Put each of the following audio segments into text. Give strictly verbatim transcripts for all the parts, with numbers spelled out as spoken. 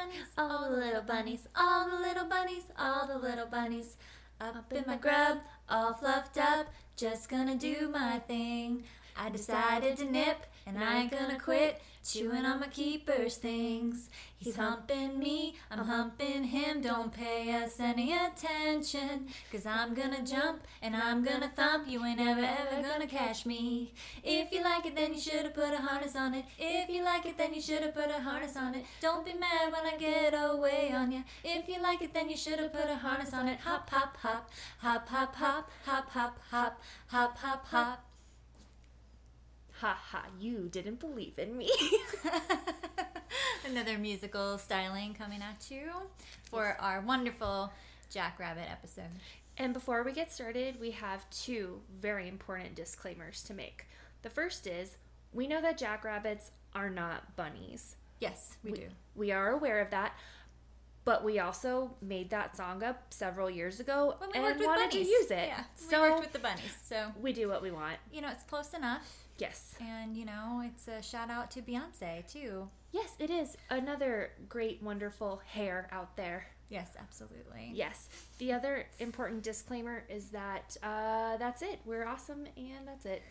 bunnies, all the little bunnies, all the little bunnies, all the little bunnies. Up in my grub, all fluffed up, just gonna do my thing. I decided to nip, and I ain't gonna quit chewing on my keeper's things. He's humping me, I'm humping him, don't pay us any attention. Cause I'm gonna jump, and I'm gonna thump, you ain't ever ever gonna catch me. If you like it, then you should've put a harness on it. If you like it, then you should've put a harness on it. Don't be mad when I get away on you. If you like it, then you should've put a harness on it. Hop, hop, hop, hop, hop, hop, hop, hop, hop, hop, hop, hop. Ha ha, you didn't believe in me. Another musical styling coming at you for yes. our wonderful Jackrabbit episode. And before we get started, we have two very important disclaimers to make. The first is, we know that jackrabbits are not bunnies. Yes, we, we do. We are aware of that. But we also made that song up several years ago well, we and wanted bunnies. to use it. Yeah, so we worked with the bunnies. So we do what we want. You know, it's close enough. Yes. And, you know, it's a shout out to Beyonce, too. Yes, it is. Another great, wonderful hair out there. Yes, absolutely. Yes. The other important disclaimer is that uh, that's it. We're awesome, and that's it.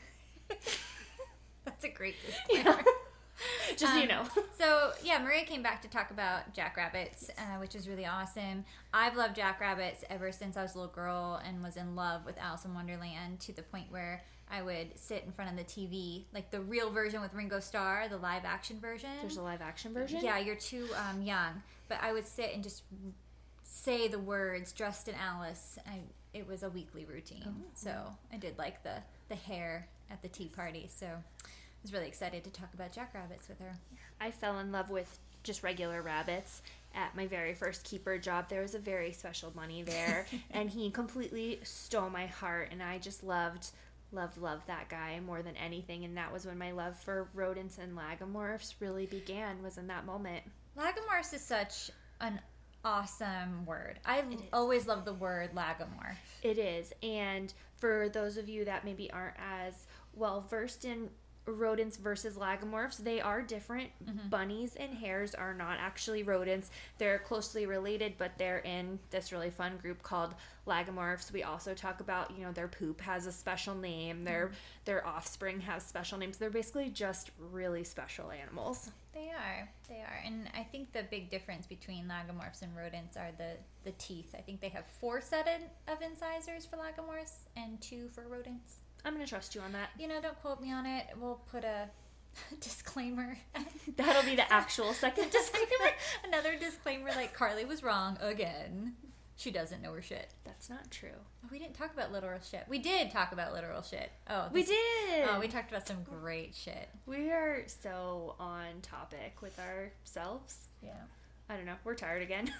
That's a great disclaimer. Yeah. Just, um, you know. So, yeah, Maria came back to talk about jackrabbits, uh, which was really awesome. I've loved jackrabbits ever since I was a little girl and was in love with Alice in Wonderland to the point where I would sit in front of the T V, like the real version with Ringo Starr, the live action version. There's a live action version? Yeah, you're too um, young. But I would sit and just say the words, dressed in Alice. I, it was a weekly routine. Oh. So I did like the, the hair at the tea party. So I was really excited to talk about jackrabbits with her. I fell in love with just regular rabbits. At my very first keeper job, there was a very special bunny there, and he completely stole my heart, and I just loved, loved, loved that guy more than anything, and that was when my love for rodents and lagomorphs really began, was in that moment. Lagomorphs is such an awesome word. I always love the word lagomorph. It is, and for those of you that maybe aren't as well versed in rodents versus lagomorphs, they are different. Mm-hmm. Bunnies and hares are not actually rodents. They're closely related, but they're in this really fun group called lagomorphs. We also talk about, you know, their poop has a special name, their mm-hmm. their offspring has special names. They're basically just really special animals. They are. They are. And I think the big difference between lagomorphs and rodents are the, the teeth. I think they have four set of incisors for lagomorphs and two for rodents. I'm going to trust you on that. You know, don't quote me on it. We'll put a disclaimer. That'll be the actual second disclaimer. Another disclaimer like Carly was wrong again. She doesn't know her shit. That's not true. Oh, we didn't talk about literal shit. We did talk about literal shit. Oh, this, we did. Oh, we talked about some great shit. We are so on topic with ourselves. Yeah. I don't know. We're tired again.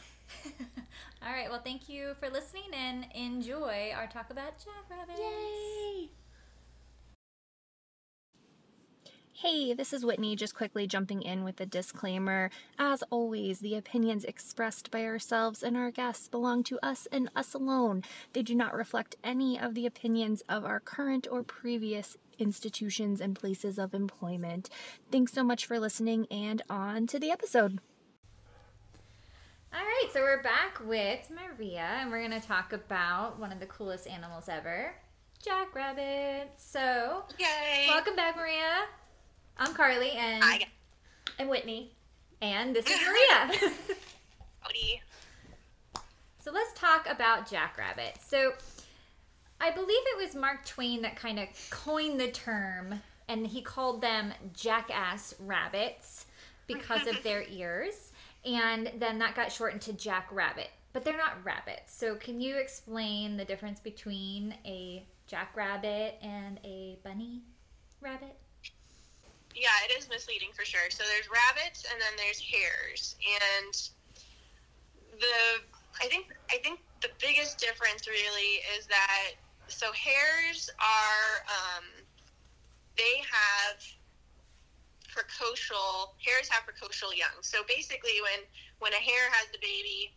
All right. Well, thank you for listening and enjoy our talk about jackrabbits. Yay! Hey, this is Whitney, just quickly jumping in with a disclaimer. As always, the opinions expressed by ourselves and our guests belong to us and us alone. They do not reflect any of the opinions of our current or previous institutions and places of employment. Thanks so much for listening, and on to the episode. All right, so we're back with Maria, and we're going to talk about one of the coolest animals ever, jackrabbits. So, yay! Welcome back, Maria. I'm Carly, and Hi. I'm Whitney, and this is Maria. Howdy. So let's talk about jackrabbits. So I believe it was Mark Twain that kind of coined the term, and he called them jackass rabbits because of their ears, and then that got shortened to jackrabbit. But they're not rabbits. So can you explain the difference between a jackrabbit and a bunny rabbit? Yeah, it is misleading for sure. So there's rabbits and then there's hares. And the I think I think the biggest difference really is that so hares are um, they have precocial hares have precocial young. So basically when when a hare has the baby,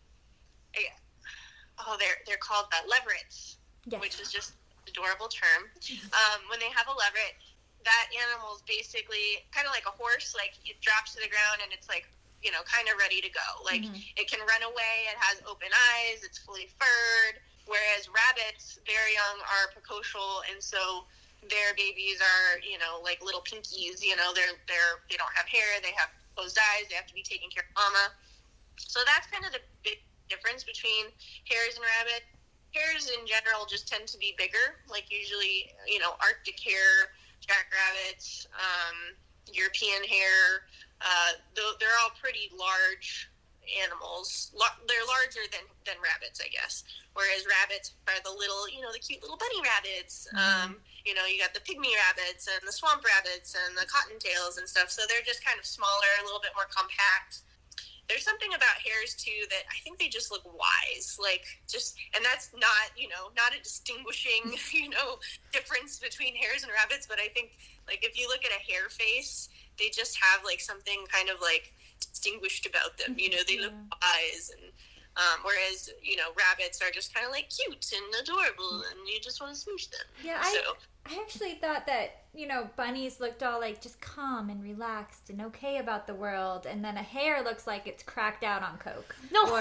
oh they're they're called uh, leverets, yes. Which is just an adorable term. Um, when they have a leveret, that animal's basically kind of like a horse, like it drops to the ground and it's like you know, kind of ready to go. Like, Mhm. it can run away, it has open eyes, it's fully furred, whereas rabbits, very young, are precocial, and so their babies are, you know, like little pinkies, you know, they're, they're, they don't have hair, they have closed eyes, they have to be taken care of mama. So that's kind of the big difference between hares and rabbits. Hares in general just tend to be bigger, like usually, you know, Arctic hare, jackrabbits, um, European hare, uh, they're all pretty large animals. They're larger than, than rabbits, I guess. Whereas rabbits are the little, you know, the cute little bunny rabbits. Mm-hmm. Um, you know, you got the pygmy rabbits and the swamp rabbits and the cottontails and stuff. So they're just kind of smaller, a little bit more compact. There's something about hares, too, that I think they just look wise. Like, just, and that's not, you know, not a distinguishing, you know, difference between hares and rabbits. But I think, like, if you look at a hare face, they just have, like, something kind of, like, distinguished about them. You know, they look wise. And um, whereas, you know, rabbits are just kind of, like, cute and adorable, and you just want to smoosh them. Yeah, so, I I actually thought that, you know, bunnies looked all like just calm and relaxed and okay about the world, and then a hare looks like it's cracked out on coke. No. Or,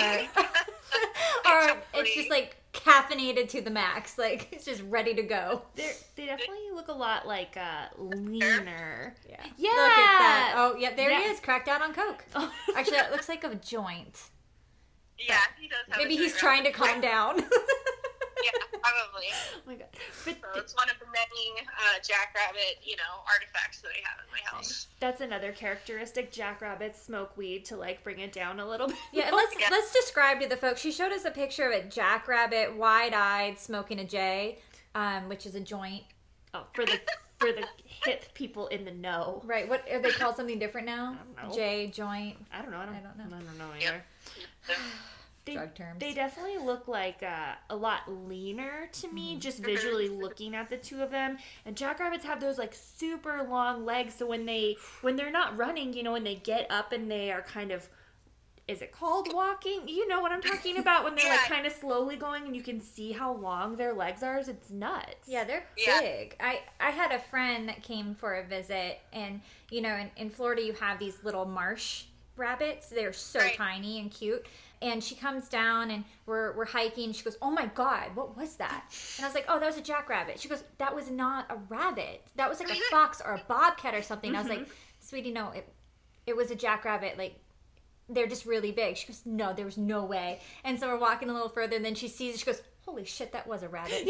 or it's just like caffeinated to the max, like it's just ready to go. They're, they definitely look a lot like uh, leaner. Yeah. Yeah. Look at that. Oh, yeah, there That- he is, cracked out on coke. Oh. Actually, that looks like a joint. yeah, he does have Maybe a he's joint trying to rabbit. calm down. Yeah, probably. Oh my god. But So it's one of the many uh, jackrabbit, you know, artifacts that I have in my house. that's another characteristic. Jackrabbits smoke weed to like bring it down a little bit. Yeah, and let's Yeah. let's describe to the folks. She showed us a picture of a jackrabbit, wide-eyed, smoking a J, um, which is a joint. Oh, for the for the hip people in the know. Right. What are they called? Something different now? I don't know. J joint. I don't know. I don't, I don't know. I don't know Yep. either. They, Drug terms. they definitely look like uh, a lot leaner to me, just visually looking at the two of them. And jackrabbits have those like super long legs, so when they when they're not running, you know, when they get up and they are kind of, is it called walking? You know what I'm talking about, when they're like Yeah. kind of slowly going and you can see how long their legs are. It's nuts. Yeah, they're Yeah. big. I, I had a friend that came for a visit, and, you know, in, in Florida you have these little marsh rabbits. They're so Right. tiny and cute. And she comes down, and we're, we're hiking. She goes, oh, my God, what was that? And I was like, oh, that was a jackrabbit. She goes, that was not a rabbit. That was like a fox or a bobcat or something. And I was like, sweetie, no, it, it was a jackrabbit. Like, they're just really big. She goes, no, there was no way. And so we're walking a little further, and then she sees it. She goes, holy shit, that was a rabbit.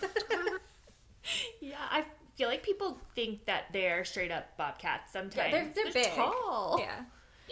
Yeah, I feel like people think that they're straight up bobcats sometimes. Yeah, they're, they're, big. tall. Yeah.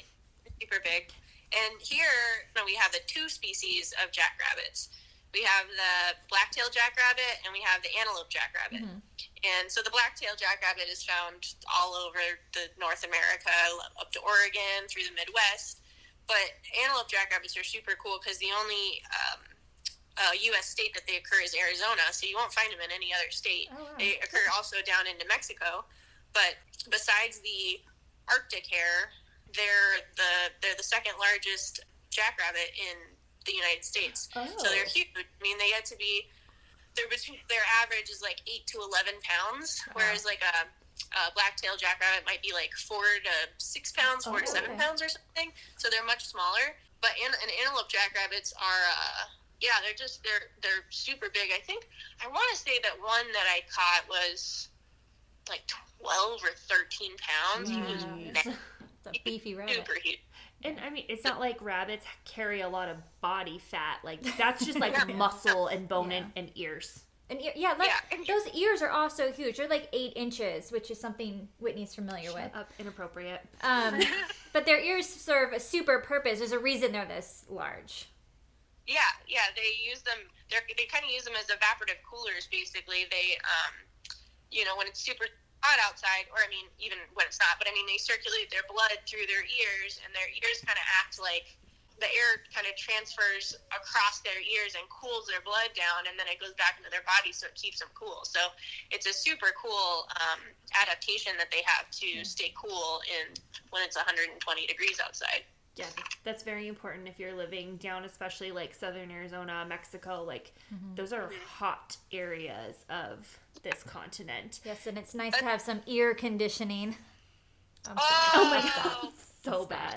Super big. And here, you know, we have the two species of jackrabbits. We have the black-tailed jackrabbit and we have the antelope jackrabbit. Mhm. And so the black-tailed jackrabbit is found all over the North America, up to Oregon, through the Midwest. But antelope jackrabbits are super cool because the only um, uh, U S state that they occur is Arizona, so you won't find them in any other state. Oh, wow. They occur also down into Mexico. But besides the Arctic hare, they're the they're the second largest jackrabbit in the United States. Oh. So they're huge. I mean, they get to be they're between their average is like eight to eleven pounds, Wow. whereas like a, a black-tailed jackrabbit might be like four to six pounds, four Oh, to seven okay. pounds or something. So they're much smaller. But an, an antelope jackrabbits are uh, yeah, they're just they're they're super big. I think I want to say that one that I caught was like twelve or thirteen pounds. He was Jeez. It's a beefy rabbit. super huge. And I mean, it's not like rabbits carry a lot of body fat. Like, that's just like Yeah. muscle and bone Yeah. and, and ears. And ear- yeah, like, Yeah. those ears are also huge. They're like eight inches, which is something Whitney's familiar with. Up, inappropriate. Um, but their ears serve a super purpose. There's a reason they're this large. Yeah, yeah, they use them. They're, they kind of use them as evaporative coolers. Basically, they, um, you know, when it's super hot outside, or I mean, even when it's not. But I mean, they circulate their blood through their ears, and their ears kind of act like the air kind of transfers across their ears and cools their blood down, and then it goes back into their body, so it keeps them cool. So it's a super cool um, adaptation that they have to stay cool in when it's one hundred twenty degrees outside. Yeah, that's very important if you're living down, especially like southern Arizona, Mexico. Like, those are hot areas of this continent. Yes, and it's nice to have some ear conditioning. I'm sorry. Oh, my God. So bad.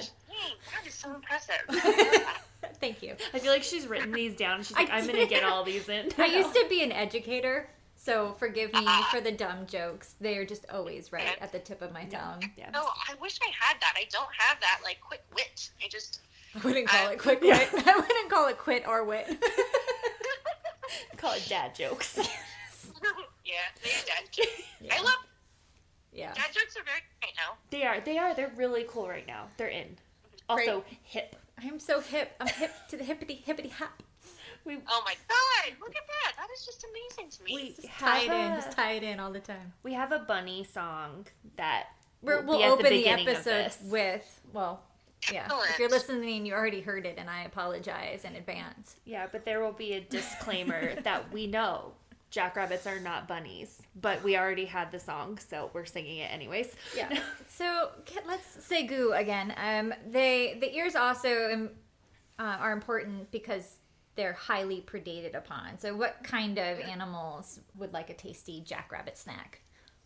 Dang, that is so impressive. I love that. Thank you. I feel like she's written these down and she's like, I I'm going to did. get all these in. I used to be an educator, so forgive me Ah. for the dumb jokes. They are just always right at the tip of my tongue. Yeah. No, I wish I had that. I don't have that, like, quick wit. I just... I wouldn't call I- it quick Yeah. wit. I wouldn't call it quit or wit. Call it dad jokes. yeah, they're dad jokes. Yeah. I love... Yeah. Dad jokes are very right now. They are. They are. They're really cool right now. They're in. Also, hip. I'm so hip. I'm hip to the hippity hippity hop. We Oh my god, look at that. That is just amazing to me. we Just have tie it in. a- Just tie it in all the time. we have a bunny song that We're, will we'll be at open the the, beginning of episode this. with, well, yeah. Excellent. If you're listening, you already heard it, and I apologize in advance. Yeah, but there will be a disclaimer that we know jackrabbits are not bunnies, but we already had the song, so we're singing it anyways. Yeah. So get- let's say goo again. Um, they the ears also um, uh, are important because they're highly predated upon. So what kind of animals would like a tasty jackrabbit snack?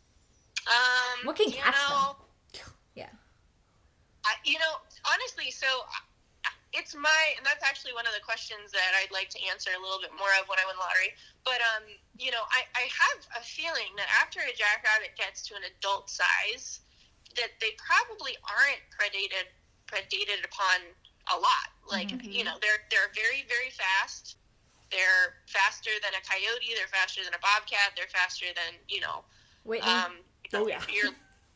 Um, What can you catch know, Yeah. I, you know, honestly, so uh, it's my, and that's actually one of the questions that I'd like to answer a little bit more of when I win the lottery. But, um, you know, I, I have a feeling that after a jackrabbit gets to an adult size, that they probably aren't predated predated upon a lot. Like, you know, they're they're very, very fast. They're faster than a coyote. They're faster than a bobcat. They're faster than, you know, Whitney. um, Oh, yeah. your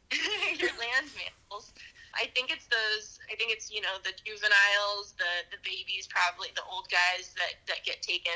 your land mammals. I think it's those. I think it's you know the juveniles, the the babies, probably the old guys that that get taken.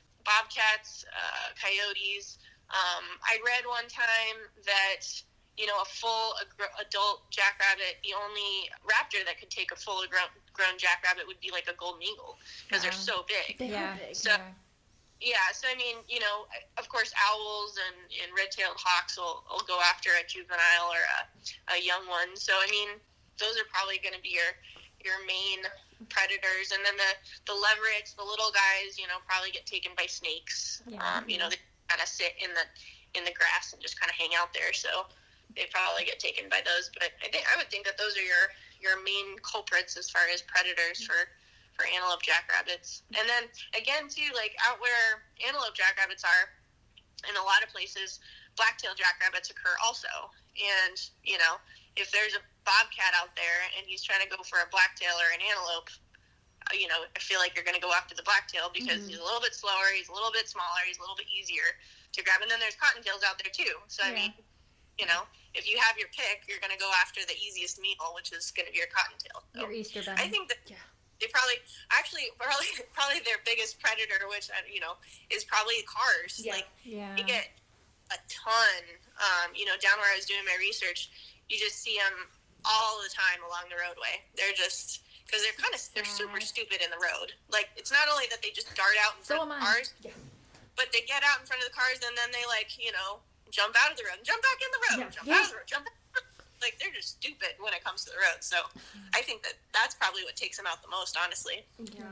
Bobcats, uh, coyotes. Um, I read one time that you know a full ag- adult jackrabbit, the only raptor that could take a full grown, grown jackrabbit would be like a golden eagle because they're Wow. so big. They yeah. are big. So- Yeah, so I mean, you know, of course, owls and, and red-tailed hawks will, will go after a juvenile or a, a young one. So I mean, those are probably going to be your your main predators. And then the the leverets, the little guys, you know, probably get taken by snakes. Yeah. Um, you know, they kind of sit in the in the grass and just kind of hang out there. So they probably get taken by those. But I think I would think that those are your your main culprits as far as predators for. for antelope jackrabbits. And then again too, like out where antelope jackrabbits are, in a lot of places, black-tailed jackrabbits occur also. And, you know, if there's a bobcat out there and he's trying to go for a blacktail or an antelope, uh, you know, I feel like you're going to go after the blacktail because Mhm. he's a little bit slower, he's a little bit smaller, he's a little bit easier to grab. And then there's cottontails out there too. So, I Yeah. mean, you know, if you have your pick, you're going to go after the easiest meal, which is going to be your cottontail. So Your Easter bunny. I think that Yeah. they probably actually probably probably their biggest predator, which uh, you know is probably cars. Yeah. Like yeah. you get a ton. Um, you know, down where I was doing my research, you just see them all the time along the roadway. They're just because they're kind of they're super Sad. stupid in the road. Like it's not only that they just dart out in So front am of I. cars, Yeah. but they get out in front of the cars and then they like you know jump out of the road, and jump back in the road, Yeah. jump Yeah. out of the road, jump. Back. Like they're just stupid when it comes to the road. So I think that that's probably what takes them out the most, honestly. Yeah.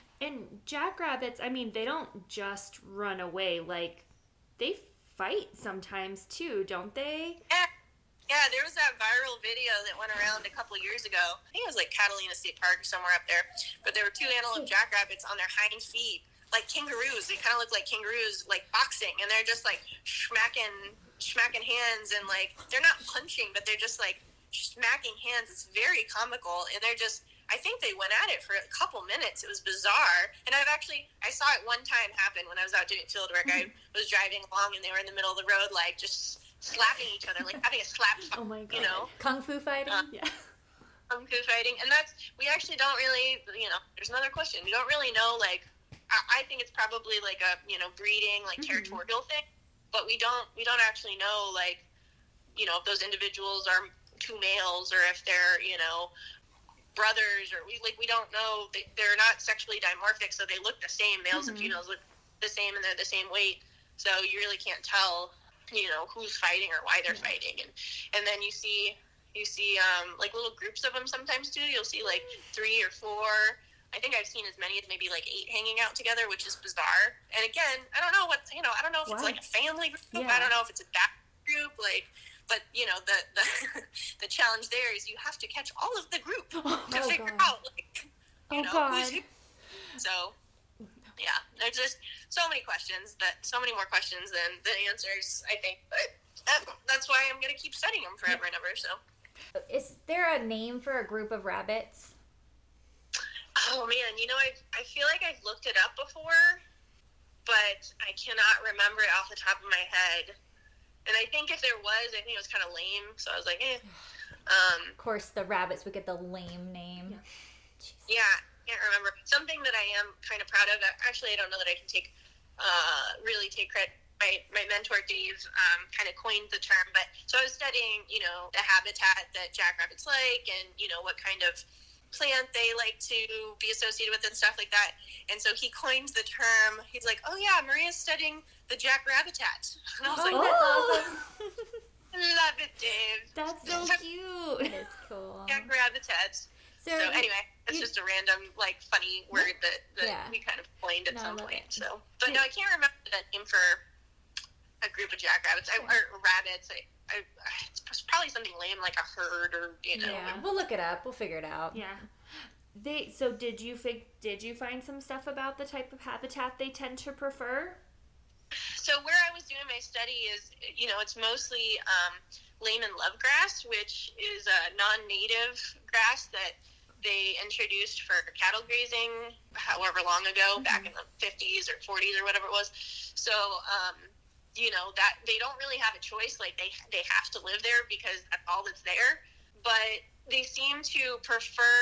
And jackrabbits, I mean, they don't just run away. Like, they fight sometimes too, don't they? Yeah, yeah. There was that viral video that went around a couple years ago. I think it was like Catalina State Park or somewhere up there. But there were two antelope jackrabbits on their hind feet, like kangaroos. They kind of look like kangaroos, like boxing, and they're just like smacking, smacking hands, and like they're not punching, but they're just like smacking hands. It's very comical, and they're just. I think they went at it for a couple minutes. It was bizarre. And I've actually, I saw it one time happen when I was out doing field work. I was driving along and they were in the middle of the road, like just slapping each other, like having a slap, Oh my god. you know, Kung fu fighting? Uh, Yeah. kung fu fighting. And that's, we actually don't really, you know, there's another question. We don't really know, like, I, I think it's probably like a, you know, breeding, like Mhm. territorial thing. But we don't, we don't actually know, like, you know, if those individuals are two males or if they're, you know, brothers, or we like we don't know. They, they're not sexually dimorphic, so they look the same. Males and Mhm. females look the same, and they're the same weight. So you really can't tell, you know, who's fighting or why they're fighting. And and then you see you see um, like little groups of them sometimes too. You'll see like three or four. I think I've seen as many as maybe like eight hanging out together, which is bizarre. And again, I don't know what you know. I don't know if it's Why? like a family group. Yeah. I don't know if it's a back group. Like but you know the the, the challenge there is you have to catch all of the group to Oh, figure God. out like you Oh, know God. who's who. So yeah, there's just so many questions that so many more questions than the answers, I think, but that, that's why I'm gonna keep studying them forever and ever. So Is there a name for a group of rabbits? oh man, you know I I feel like I've looked it up before, but I cannot remember it off the top of my head. And I think if there was, I think it was kind of lame. So I was like, eh. Um, Of course, the rabbits would get the lame name. yeah, can't remember. Something that I am kind of proud of. Actually, I don't know that I can take, uh, really take credit. My, my mentor, Dave, um, kind of coined the term. But so I was studying, you know, the habitat that jackrabbits like and, you know, what kind of plant they like to be associated with and stuff like that. And so he coined the term. He's like, oh yeah, Maria's studying the jackrabitat. And I was like, Oh, that's awesome. love it, Dave. That's so cute. That is cool. Jackrabitat. So, So you- anyway, that's you- just a random like funny word that, that Yeah. we kind of coined at No, I some love point. it. So, but no, I can't remember that name for a group of jackrabbits I, or rabbits. I, I, it's probably something lame like a herd or you know. yeah, we'll look it up. We'll figure it out. Yeah. They so did you fig, did you find some stuff about the type of habitat they tend to prefer? So where I was doing my study is, you know, it's mostly um, Lehman lovegrass, which is a non-native grass that they introduced for cattle grazing however long ago, mm-hmm. back in the fifties or forties or whatever it was. So, um, you know, that they don't really have a choice. Like they they have to live there because that's all that's there. But they seem to prefer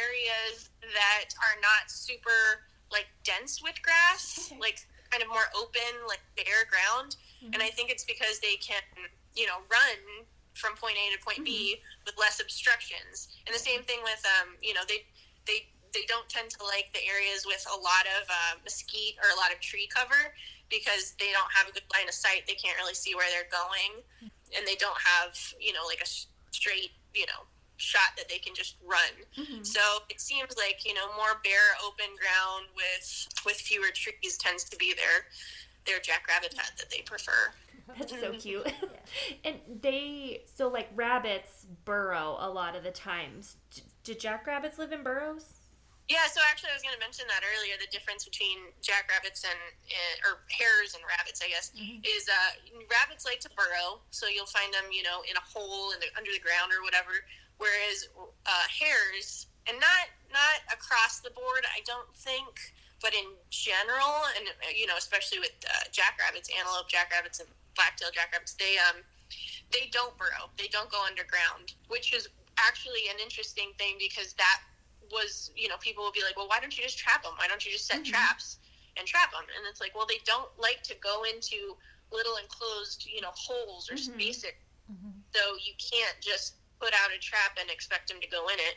areas that are not super like dense with grass, okay. like kind of more open, like bare ground. Mm-hmm. And I think it's because they can, you know, run from point A to point mm-hmm. B with less obstructions. And the same thing with, um, you know, they they they don't tend to like the areas with a lot of uh, mesquite or a lot of tree cover because they don't have a good line of sight. They can't really see where they're going, and they don't have, you know, like a straight, you know, shot that they can just run. Mm-hmm. So it seems like, you know, more bare open ground with with fewer trees tends to be their their jackrabitat that they prefer. That's so cute. Yeah. And they so like rabbits burrow a lot of the times. D- do jackrabbits live in burrows? Yeah, so actually I was going to mention that earlier, the difference between jackrabbits and, and or hares and rabbits, I guess, mm-hmm. is uh, rabbits like to burrow, so you'll find them, you know, in a hole in the, under the ground or whatever, whereas uh, hares, and not not across the board, I don't think, but in general, and, you know, especially with uh, jackrabbits, antelope jackrabbits and black-tailed jackrabbits, they, um, they don't burrow. They don't go underground, which is actually an interesting thing because that was, you know, people will be like, well, why don't you just trap them? Why don't you just set mm-hmm. traps and trap them? And it's like, well, they don't like to go into little enclosed, you know, holes or mm-hmm. spaces. Mm-hmm. So you can't just put out a trap and expect them to go in it.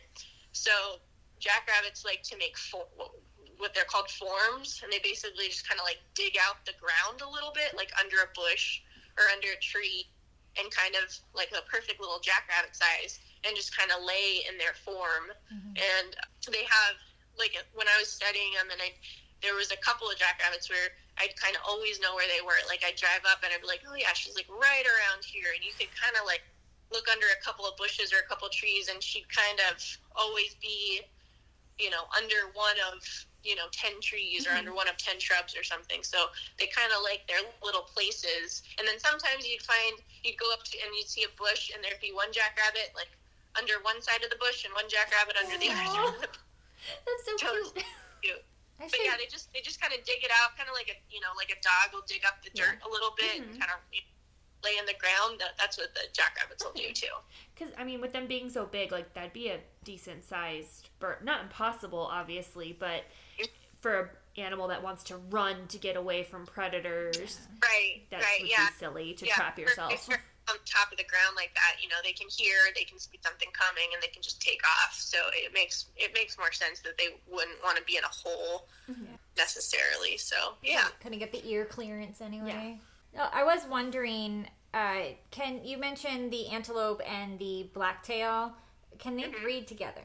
So jackrabbits like to make fo- what they're called forms, and they basically just kind of like dig out the ground a little bit, like under a bush or under a tree, and kind of like a perfect little jackrabbit size, and just kind of lay in their form. Mm-hmm. And they have, like, when I was studying them, and I, there was a couple of jackrabbits where I'd kind of always know where they were. Like, I'd drive up, and I'd be like, oh, yeah, she's, like, right around here. And you could kind of, like, look under a couple of bushes or a couple of trees, and she'd kind of always be, you know, under one of, you know, ten trees mm-hmm. or under one of ten shrubs or something. So they kind of like their little places. And then sometimes you'd find, you'd go up to, and you'd see a bush, and there'd be one jackrabbit, like, under one side of the bush and one jackrabbit under the other side of the bush. That's so cute. cute. But yeah, they just they just kind of dig it out, kind of like a, you know, like a dog will dig up the dirt yeah. a little bit mm-hmm. and kind of, you know, lay in the ground. That, that's what the jackrabbits will do too. Because I mean, with them being so big, like that'd be a decent sized bird. Not impossible, obviously, but for an animal that wants to run to get away from predators, right? That right, would yeah. be silly to yeah. trap yourself. If you're on top of the ground like that, you know, they can hear, they can see something coming, and they can just take off. So it makes it makes more sense that they wouldn't want to be in a hole mm-hmm. necessarily. So yeah, kind of get the ear clearance anyway. Yeah. Oh, I was wondering, uh, can you mention the antelope and the blacktail? Can they mm-hmm. breed together?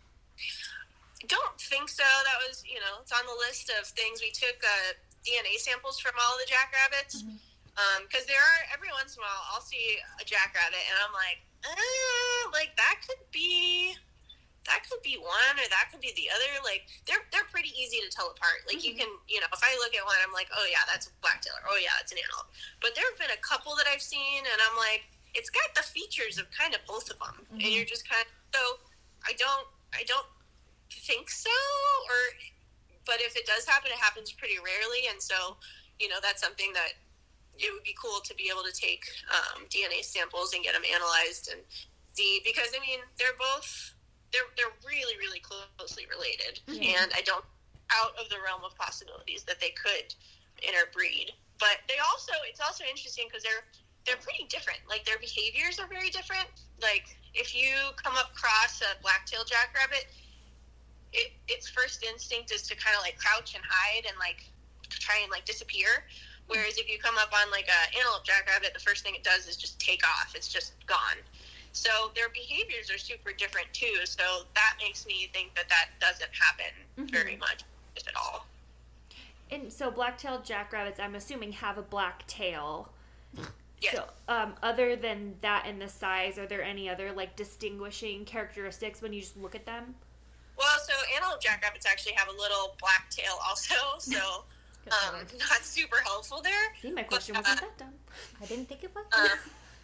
I don't think so. That was, you know, it's on the list of things. We took uh, D N A samples from all the jackrabbits. Mm-hmm. Because there are, every once in a while, I'll see a jackrabbit, and I'm like, uh, like, that could be, that could be one, or that could be the other. Like, they're they're pretty easy to tell apart. Like, mm-hmm. you can, you know, if I look at one, I'm like, oh, yeah, that's a blacktail, or oh, yeah, it's an antelope. But there have been a couple that I've seen, and I'm like, it's got the features of kind of both of them. Mm-hmm. And you're just kind of, so I don't, I don't think so, or, but if it does happen, it happens pretty rarely, and so, you know, that's something that it would be cool to be able to take um, D N A samples and get them analyzed and see, because, I mean, they're both, they're they're really, really closely related, mm-hmm. and I don't, out of the realm of possibilities that they could interbreed. But they also, it's also interesting because they're, they're pretty different. Like, their behaviors are very different. Like, if you come across a black-tailed jackrabbit, it, its first instinct is to kind of, like, crouch and hide and, like, try and, like, disappear. Whereas if you come up on, like, a antelope jackrabbit, the first thing it does is just take off. It's just gone. So their behaviors are super different, too. So that makes me think that that doesn't happen mm-hmm. very much, if at all. And so black-tailed jackrabbits, I'm assuming, have a black tail. Yes. So um, other than that and the size, are there any other, like, distinguishing characteristics when you just look at them? Well, so antelope jackrabbits actually have a little black tail also, so um, not super helpful there. See, my question but, wasn't uh, that dumb. I didn't think it was. Uh,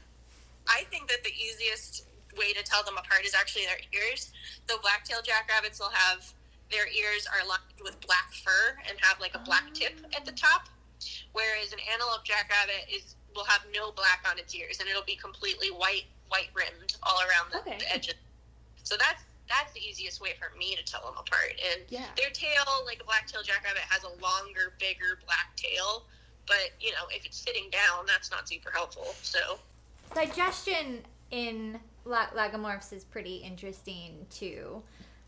I think that the easiest way to tell them apart is actually their ears. So black-tailed jackrabbits will have, their ears are lined with black fur and have like a black oh. tip at the top, whereas an antelope jackrabbit is will have no black on its ears, and it'll be completely white, white rimmed all around the, okay. the edges. So that's that's the easiest way for me to tell them apart. And yeah. their tail, like a black-tailed jackrabbit, has a longer, bigger black tail. But, you know, if it's sitting down, that's not super helpful. So digestion in lag- lagomorphs is pretty interesting, too.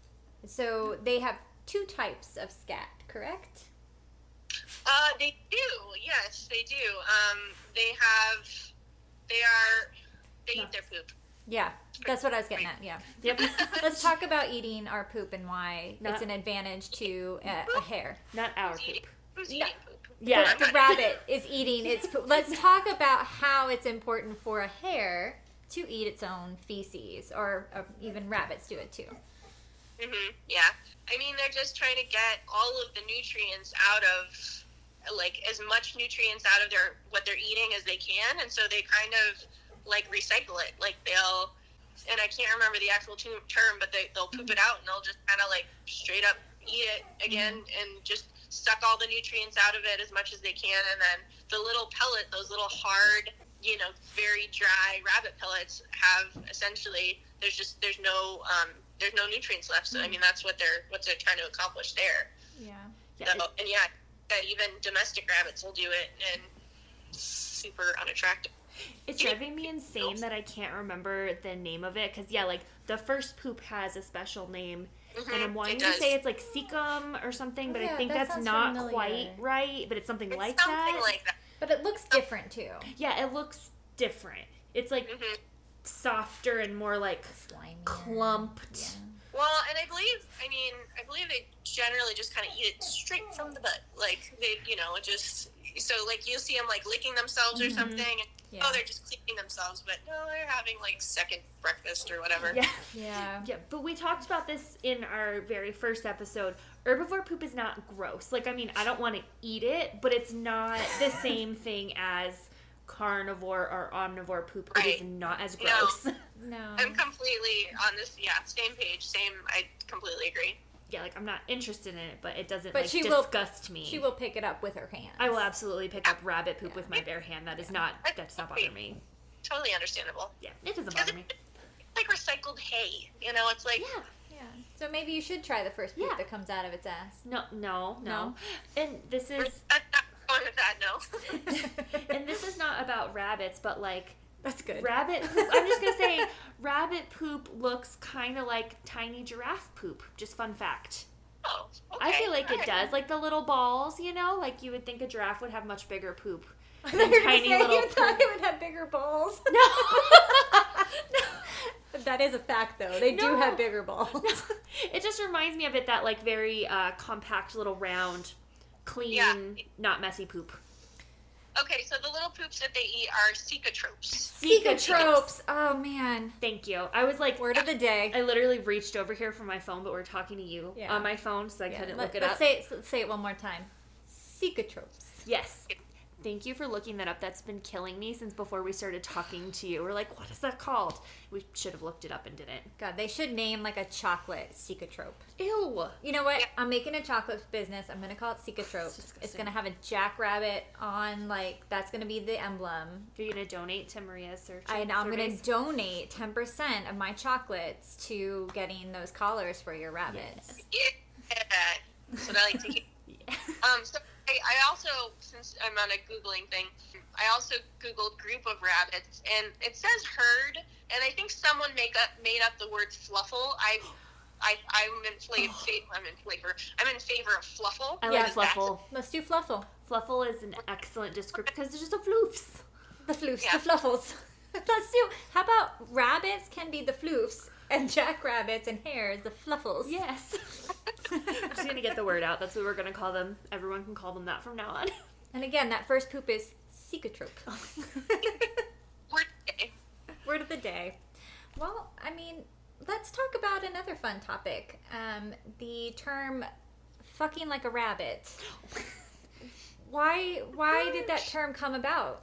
So they have two types of scat, correct? Uh, they do. Yes, they do. Um, they have, they are, they no. eat their poop. Yeah, that's what I was getting at, yeah. Yep. Let's talk about eating our poop and why Not, it's an advantage to a, a hare. Not our poop. Who's no. eating poop? Yeah. The, the rabbit is eating its poop. Let's talk about how it's important for a hare to eat its own feces, or, or even rabbits do it too. Mm-hmm. Yeah. I mean, they're just trying to get all of the nutrients out of, like, as much nutrients out of their what they're eating as they can, and so they kind of like recycle it. Like they'll, and I can't remember the actual term, but they they'll poop it out and they'll just kind of like straight up eat it again and just suck all the nutrients out of it as much as they can. And then the little pellet, those little hard, you know, very dry rabbit pellets have essentially there's just there's no um, there's no nutrients left. So I mean that's what they're what they're trying to accomplish there. Yeah. So, and yeah, even domestic rabbits will do it, and super unattractive. It's driving me insane that I can't remember the name of it, because, yeah, like, the first poop has a special name, mm-hmm, and I'm wanting to say it's, like, cecum or something, but yeah, I think that that's not familiar. quite right, but it's something it's like something that. like that. But it looks different, too. Yeah, it looks different. It's, like, mm-hmm. softer and more, like, slimy, clumped. Yeah. Well, and I believe, I mean, I believe they generally just kind of eat it straight from the butt. Like, they, you know, it just, so, like, you'll see them, like, licking themselves or mm-hmm. something, and, yeah. oh, they're just cleaning themselves, but no, they're having, like, second breakfast or whatever. Yeah. Yeah. Yeah, but we talked about this in our very first episode. Herbivore poop is not gross. Like, I mean, I don't want to eat it, but it's not the same thing as carnivore or omnivore poop. Right. It is not as gross. No. No. I'm completely on this, yeah, same page, same, I completely agree. Yeah, like, I'm not interested in it, but it doesn't, but like, she disgust will, me. She will pick it up with her hands. I will absolutely pick up rabbit poop yeah. with my bare hand. That is yeah. not, that does not bother me. Totally understandable. Yeah, it doesn't bother me. It's like recycled hay, you know, it's like... Yeah. Yeah. So maybe you should try the first poop yeah. that comes out of its ass. No, no, no. no. And this is... I'm not going with that, no. And this is not about rabbits, but, like... That's good. Rabbit poop. I'm just going to say, rabbit poop looks kind of like tiny giraffe poop. Just fun fact. Oh, okay. I feel like All it right. does. Like the little balls, you know? Like you would think a giraffe would have much bigger poop. I thought you were tiny saying little you thought poop. it would have bigger balls. No. No. That is a fact, though. They No. do have bigger balls. No. It just reminds me of it, that like very uh, compact little round, clean, Yeah. not messy poop. Okay, so the little poops that they eat are cecotropes. Cecotropes. Oh man. Thank you. I was like, Word of the day. I literally reached over here from my phone, but we're talking to you Yeah. on my phone, so I Yeah, couldn't let- look it let's up. Say it, say it one more time. Cecotropes. Yes. Thank you for looking that up. That's been killing me since before we started talking to you. We're like, what is that called? We should have looked it up and didn't. God, they should name like a chocolate cecotrope. Ew. You know what? I'm making a chocolate business. I'm gonna call it cecotrope. It's It's, disgusting. gonna have a jackrabbit on, like, that's gonna be the emblem. Are you going to donate to Maria's search? And I'm gonna surveys? donate ten percent of my chocolates to getting those collars for your rabbits. Yes. Yeah, that's what I like to hear. Yeah. Um, so I, I also, since I'm on a Googling thing, I also Googled group of rabbits, and it says herd, and I think someone make up made up the word fluffle. I, I, I'm in flavor. I'm in flavor. I'm in favor of fluffle. I Yeah, like Fluffle. Let's do Fluffle. Fluffle is an excellent description because they're just a floofs. The floofs, Yeah. the fluffles. Let's do, how about rabbits can be the floofs, and jackrabbits and hares the fluffles? Yes. I'm just going to get the word out. That's what we're going to call them. Everyone can call them that from now on. And again, that first poop is cecotrope. Word day. Word of the day. Well, I mean, let's talk about another fun topic. Um, the term "fucking like a rabbit." Why? Why did that term come about?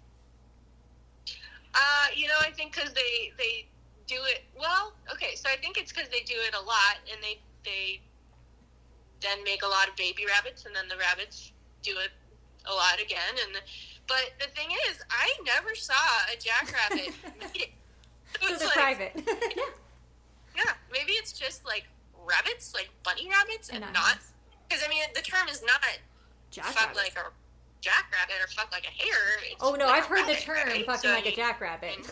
Uh, you know, I think because they they do it well. Okay, so I think it's because they do it a lot, and they they then make a lot of baby rabbits, and then the rabbits do it a lot again. And the, but the thing is, I never saw a jackrabbit eat it. So So it's they're like, private. yeah, maybe it's just like rabbits, like bunny rabbits, and Nice. not because I mean the term is not Jack fuck like a jackrabbit or fuck like a hare. It's Oh no, like I've a heard the rabbit, term right? "fucking So, like a I mean, jackrabbit."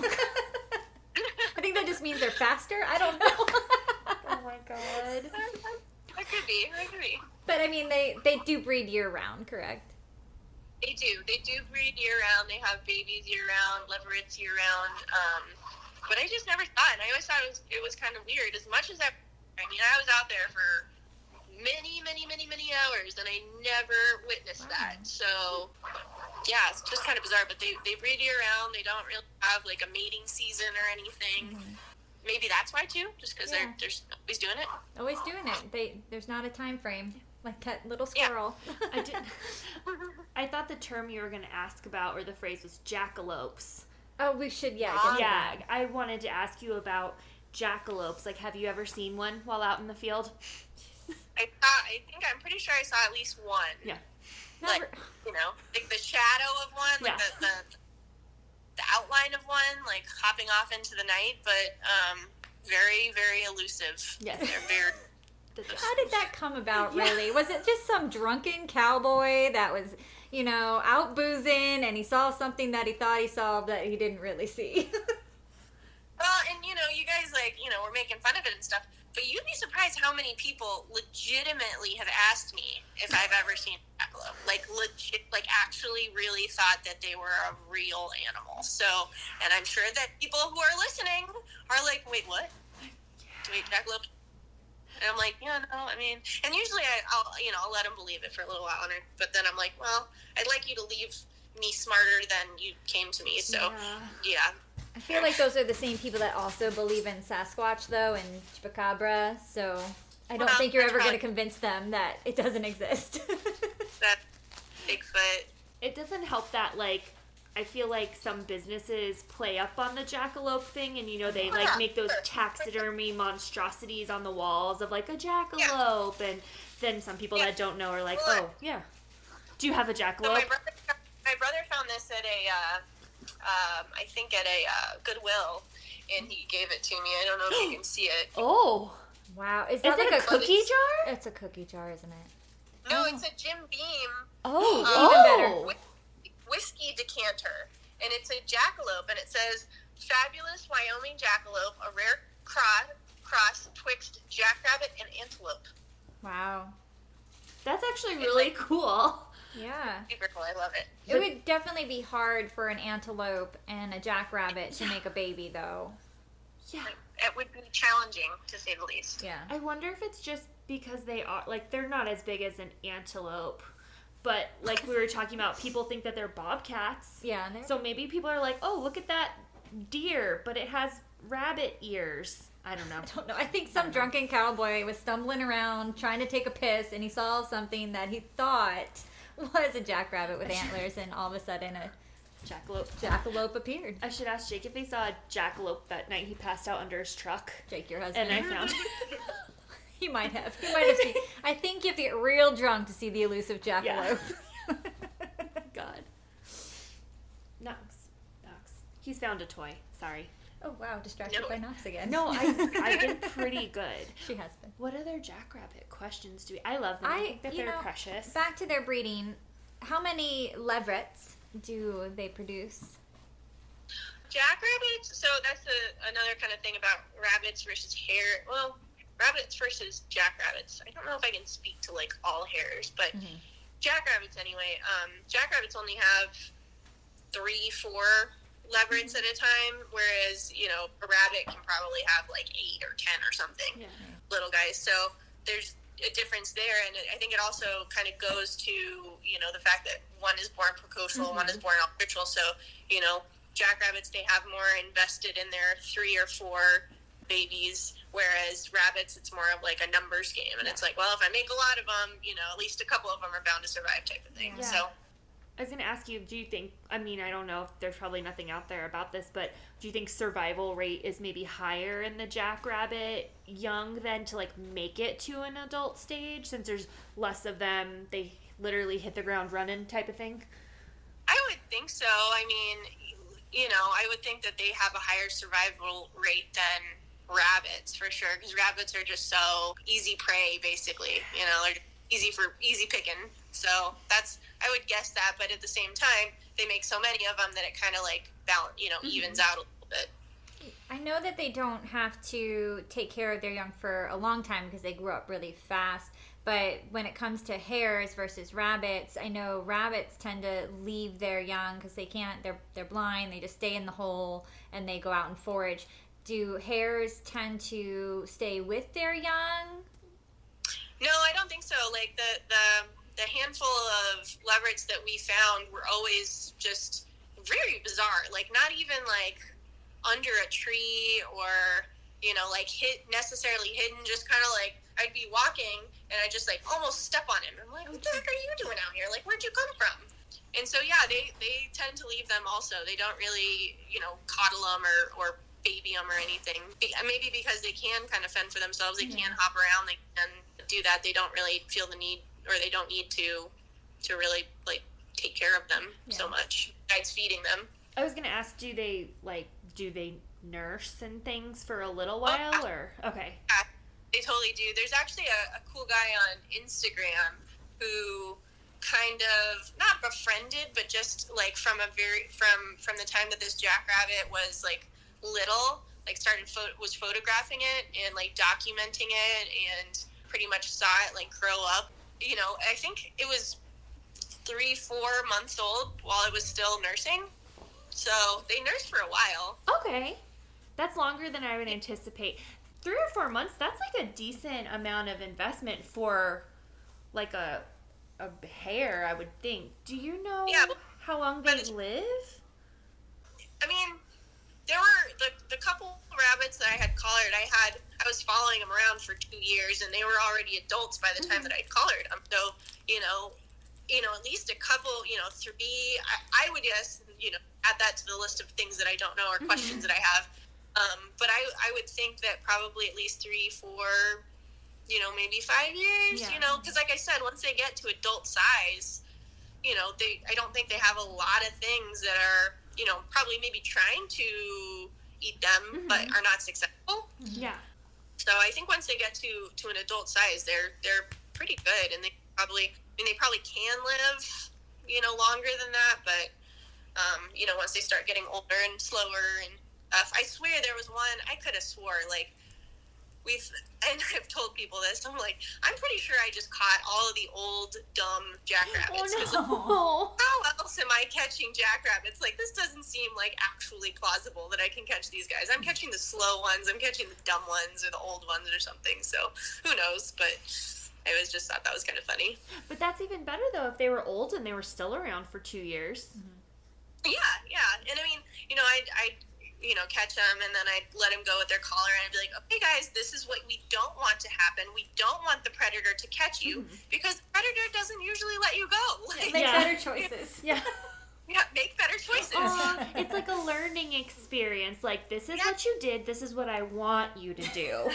I think that just means they're faster. I don't know. Oh my god. That could be. That could be. But I mean, they they do breed year round, correct? They do. They do breed year round. They have babies year round, leverets year round. Um, but I just never saw it. And I always thought it was it was kind of weird. As much as I, I mean, I was out there for many, many, many, many hours, and I never witnessed that. So, yeah, it's just kind of bizarre. But they they breed year round. They don't really have like a mating season or anything. Maybe that's why too, just because Yeah. they're they're always doing it. Always doing it. They there's not a time frame like that little Yeah. squirrel. I did. I thought the term you were going to ask about, or the phrase, was jackalopes. Oh, we should yeah. Ah. Get to Yeah, that. I wanted to ask you about jackalopes. Like, have you ever seen one while out in the field? I thought I think I'm pretty sure I saw at least one. Yeah. Never- Like, you know, like the shadow of one, like Yeah. the, the the outline of one, like hopping off into the night, but um, very, very elusive. Yes. They're very. How did that come about, Yeah. really? Was it just some drunken cowboy that was, you know, out boozing and he saw something that he thought he saw that he didn't really see? Well, and you know, you guys like, you know, we're making fun of it and stuff, but you'd be surprised how many people legitimately have asked me if I've ever seen a jackalope. Like legit, like actually really thought that they were a real animal. So, and I'm sure that people who are listening are like, wait, what? Wait, jackalope? And I'm like, yeah, no, I mean, and usually I, I'll, you know, I'll let them believe it for a little while, and I, but then I'm like, well, I'd like you to leave me smarter than you came to me. So, Yeah. yeah. I feel like those are the same people that also believe in Sasquatch, though, and Chupacabra, so I don't Well, think you're ever that's going to right. convince them that it doesn't exist. That Bigfoot. It doesn't help that, like, I feel like some businesses play up on the jackalope thing, and, you know, they, like, Yeah, make those sure. taxidermy monstrosities on the walls of, like, a jackalope, and then some people Yeah. that don't know are like, Well, oh, yeah. Do you have a So jackalope? my brother, my brother found this at a, uh, um, I think at a uh, Goodwill, and he gave it to me. I don't know if you can see it. Oh. Wow. Is Is that it like a a cookie it's- jar? It's a cookie jar, isn't it? No, it's a Jim Beam Oh, Even better. oh. whi- whiskey decanter, and it's a jackalope, and it says "Fabulous Wyoming jackalope, a rare cross cross twixt jackrabbit and antelope." Wow. That's actually really cool. Yeah. Super cool. I love it. It would definitely be hard for an antelope and a jackrabbit to make a baby, though. Yeah. It would be challenging, to say the least. Yeah. I wonder if it's just because they are, like, they're not as big as an antelope, but like we were talking about, people think that they're bobcats. Yeah. And they're... So maybe people are like, oh, look at that deer, but it has rabbit ears. I don't know. I don't know. I think some I drunken know. cowboy was stumbling around trying to take a piss, and he saw something that he thought was a jackrabbit with antlers, and all of a sudden a jackalope jackalope appeared. I should ask Jake if he saw a jackalope that night he passed out under his truck. Jake, your husband. And I found He might have. He might have seen. I think you have to get real drunk to see the elusive jackalope. Yeah. God. Knox. Knox. He's found a toy. Sorry. Oh, wow. Distracted no. by Knox again. No, I, I've been pretty good. She has been. What other jackrabbit questions do we... I love them. I, I think that they're know, precious. Back to their breeding. How many leverets do they produce? Jackrabbits? So that's a, another kind of thing about rabbits versus hare. Well, rabbits versus jackrabbits. I don't know if I can speak to, like, all hares, but mm-hmm. jackrabbits anyway. Um, jackrabbits only have three, four... leverets at a time, whereas, you know, a rabbit can probably have like eight or ten or something, yeah. little guys. So there's a difference there, and I think it also kind of goes to, you know, the fact that one is born precocial, mm-hmm. one is born altricial. So, you know, jackrabbits, they have more invested in their three or four babies, whereas rabbits, it's more of like a numbers game, and yeah. it's like, well, if I make a lot of them, you know, at least a couple of them are bound to survive type of thing. Yeah. So I was going to ask you, do you think, I mean, I don't know if there's probably nothing out there about this, but do you think survival rate is maybe higher in the jackrabbit young than to, like, make it to an adult stage, since there's less of them, they literally hit the ground running type of thing? I would think so. I mean, you know, I would think that they have a higher survival rate than rabbits, for sure, because rabbits are just so easy prey, basically. You know, they're easy for easy picking. So that's, I would guess that, but at the same time, they make so many of them that it kind of like balance, you know, mm-hmm. evens out a little bit. I know that they don't have to take care of their young for a long time because they grow up really fast. But when it comes to hares versus rabbits, I know rabbits tend to leave their young because they can't, they're they're blind, they just stay in the hole and they go out and forage. Do hares tend to stay with their young? No, I don't think so. Like the the the handful of leverets that we found were always just very bizarre. Like not even like under a tree or, you know, like hit necessarily hidden, just kind of like I'd be walking and I just like almost step on him. I'm like, what the heck are you doing out here? Like, where'd you come from? And so, yeah, they, they tend to leave them also. They don't really, you know, coddle them or, or baby them or anything. Maybe because they can kind of fend for themselves. They can hop around. They can do that. They don't really feel the need, or they don't need to to really like take care of them yeah. so much besides feeding them. I was gonna ask, do they like do they nurse and things for a little while? Oh, or okay, yeah, they totally do. There's actually a, a cool guy on Instagram who kind of not befriended, but just like from a very from from the time that this jackrabbit was like little, like started pho- was photographing it and like documenting it, and pretty much saw it like grow up. You know, I think it was three, four months old while it was still nursing. So they nursed for a while. Okay. That's longer than I would anticipate. Three or four months, that's like a decent amount of investment for like a a hare, I would think. Do you know yeah, how long they live? I mean, there were the, the couple rabbits that I had collared, I had I was following them around for two years, and they were already adults by the time mm-hmm. that I collared them. So, you know, you know, at least a couple, you know, three, I, I would guess, you know, add that to the list of things that I don't know or mm-hmm. questions that I have. Um, but I, I would think that probably at least three, four, you know, maybe five years, yeah. you know, because like I said, once they get to adult size, you know, they, I don't think they have a lot of things that are, you know, probably maybe trying to eat them, mm-hmm. but are not successful. Yeah. So I think once they get to, to an adult size, they're they're pretty good, and they probably, I mean, they probably can live, you know, longer than that. But um, you know, once they start getting older and slower, and uh, I swear there was one I could have swore like we've, and I've told people this. I'm like, I'm pretty sure I just caught all of the old dumb jackrabbits. Oh, no. How else am I catching jackrabbits? Like, this doesn't seem like actually plausible that I can catch these guys. I'm catching the slow ones. I'm catching the dumb ones or the old ones or something. So who knows? But I was just thought that was kind of funny. But that's even better, though, if they were old and they were still around for two years. Mm-hmm. Yeah, yeah. And I mean, you know, I, I, you know, catch them and then I'd let them go with their collar and I'd be like, okay, guys, this is what we don't want to happen. We don't want the predator to catch you mm-hmm. because the predator doesn't usually let you go. Like, make yeah. better choices. Yeah. Yeah, make better choices. Uh, it's like a learning experience. Like, this is yeah. what you did. This is what I want you to do.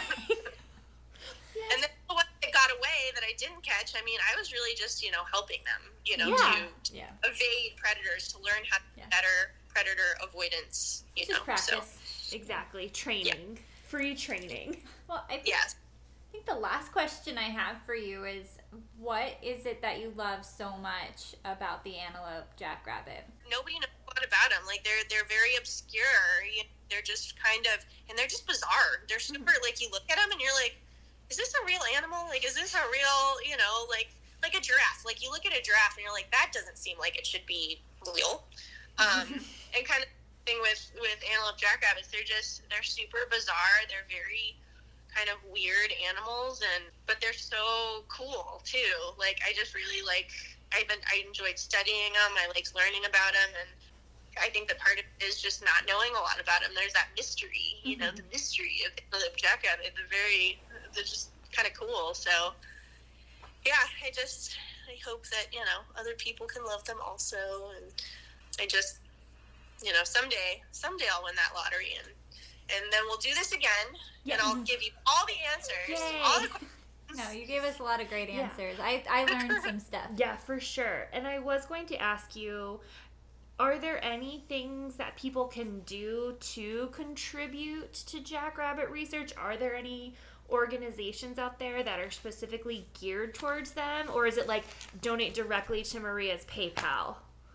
And then when I got away that I didn't catch, I mean, I was really just, you know, helping them, you know, yeah. to, to yeah. evade predators, to learn how to yeah. better predator avoidance, you just know. Practice. So, exactly. Training. Yeah. Free training. Well, I think, yes. I think the last question I have for you is, what is it that you love so much about the antelope jackrabbit? Nobody knows a lot about them. Like, they're they're very obscure. You know, they're just kind of, and they're just bizarre. They're super, mm-hmm. like, you look at them and you're like, is this a real animal? Like, is this a real, you know, like, like a giraffe? Like, you look at a giraffe and you're like, that doesn't seem like it should be real. Um, and kind of thing with, with antelope jackrabbits, they're just, they're super bizarre. They're very kind of weird animals, and, but they're so cool, too. Like, I just really, like, I've been, I enjoyed studying them. I liked learning about them, and I think that part of it is just not knowing a lot about them. There's that mystery, you mm-hmm. know, the mystery of the antelope jackrabbit. They're very, they're just kind of cool. So yeah, I just I hope that, you know, other people can love them also, and I just, you know, someday someday I'll win that lottery, and and then we'll do this again, yeah. and I'll give you all the answers. Yay. All the questions. No, you gave us a lot of great answers. Yeah. I I learned some stuff. Yeah, for sure. And I was going to ask you, are there any things that people can do to contribute to jackrabbit research? Are there any organizations out there that are specifically geared towards them? Or is it like donate directly to Maria's PayPal?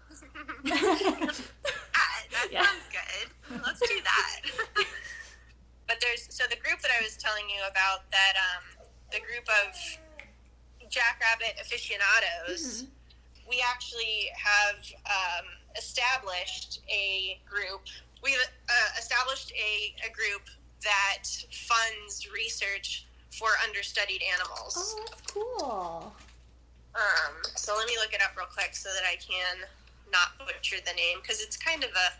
that that yeah. sounds good. Let's do that. But there's, so the group that I was telling you about, that um, the group of jackrabbit aficionados, mm-hmm. we actually have um, established a group. We've uh, established a, a group that funds research for understudied animals. Oh, that's cool. Um, so let me look it up real quick so that I can not butcher the name, because it's kind of a,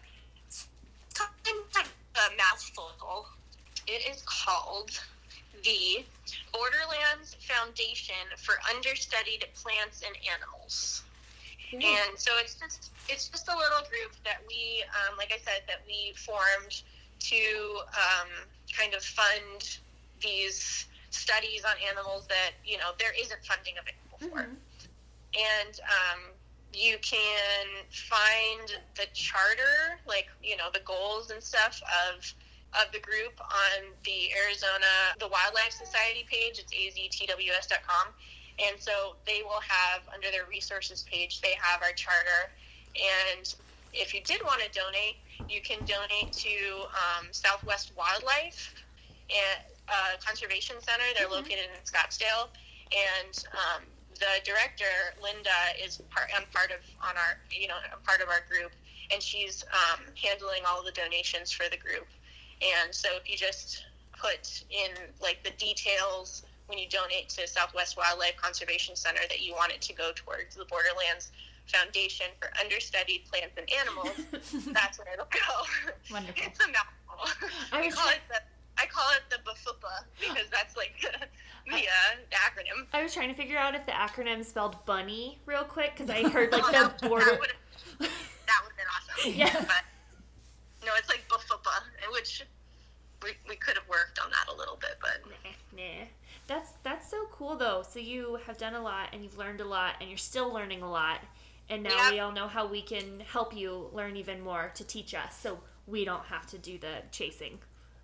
kind of a mouthful. It is called the Borderlands Foundation for Understudied Plants and Animals. Mm. And so it's just it's just a little group that we, um, like I said, that we formed to um, kind of fund these studies on animals that, you know, there isn't funding available for. Mm-hmm. And um, you can find the charter, like, you know, the goals and stuff of of the group on the Arizona, the Wildlife Society page. It's A Z T W S dot com. And so they will have, under their resources page, they have our charter. And if you did want to donate, you can donate to um, Southwest Wildlife and uh, Conservation Center. They're mm-hmm. located in Scottsdale. And um, the director, Linda, is part, I'm part of on our, you know, I'm part of our group, and she's um, handling all the donations for the group. And so if you just put in, like, the details when you donate to Southwest Wildlife Conservation Center that you want it to go towards the Borderlands Foundation for Understudied Plants and Animals, that's where it'll go. Wonderful. It's a mouthful. I, I call it the I call it the B F U P A because that's like the, the, uh, the acronym. I was trying to figure out if the acronym spelled bunny real quick, because I heard like oh, the border. That would have been awesome. Yeah. But no, it's like B F U P A, which we we could have worked on that a little bit, but nah, nah. That's that's so cool though. So you have done a lot and you've learned a lot and you're still learning a lot. And now yep. we all know how we can help you learn even more to teach us, so we don't have to do the chasing.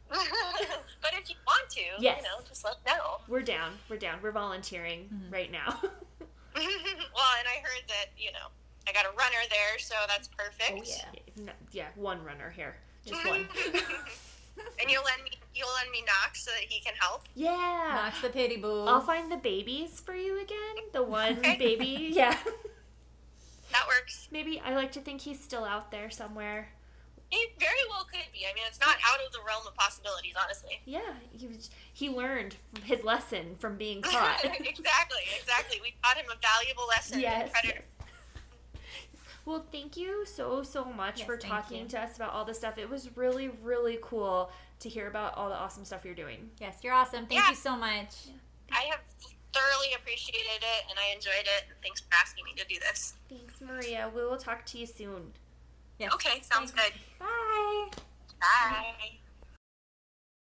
But if you want to, yes. you know, just let us know. We're down. We're down. We're volunteering mm-hmm. right now. Well, and I heard that, you know, I got a runner there, so that's perfect. Oh, yeah. No, yeah, one runner here. Just one. And you'll lend me you'll lend me Knox so that he can help? Yeah. Knox the pity boo. I'll find the babies for you again. The one okay. baby. Yeah. That works. Maybe I like to think he's still out there somewhere It very well could be. I mean, it's not out of the realm of possibilities, honestly. Yeah, he was, he learned his lesson from being caught. exactly, exactly. We taught him a valuable lesson. Yes, Predator. yes. Well, thank you so, so much Yes, for thank talking you. to us about all this stuff. It was really, really cool to hear about all the awesome stuff you're doing. Yes, you're awesome. Thank Yeah. you so much. I have thoroughly appreciated it, and I enjoyed it. And thanks for asking me to do this. Thanks, Maria. We will talk to you soon. Yes. Okay, sounds Thanks. good. Bye. Bye.